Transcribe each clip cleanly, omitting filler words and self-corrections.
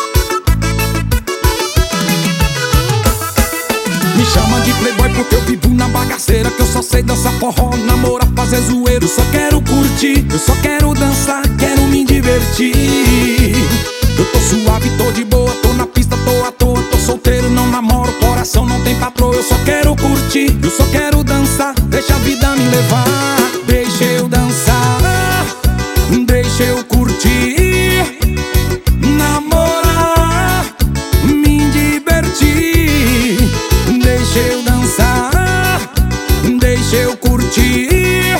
Me chama de playboy porque eu vivo na bagaceira, que eu só sei dançar forró, namorar, fazer zoeiro. Eu só quero curtir, eu só quero dançar, quero me divertir. Eu tô suave, tô de boa, tô na pista, tô à toa, tô solteiro, não namoro, coração não tem patroa. Eu só quero curtir, eu só quero dançar, deixa a vida me levar. Deixa eu dançar, deixa eu curtir, namorar, me divertir. Deixa eu dançar, deixa eu curtir,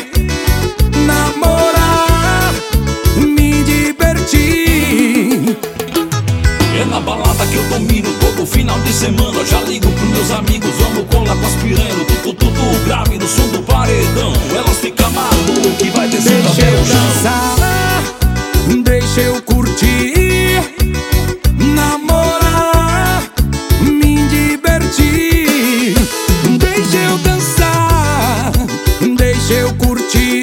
namorar, me divertir. É na balada que eu domino todo final de semana. Eu já ligo pros meus amigos, vamos colar com as piranhas. Tudo grave no som do paredão. Elas ficam malucas que vai descendo Deixa até eu o chão. dançar, deixa eu curtir, namorar, me divertir. Deixa eu dançar, deixa eu curtir,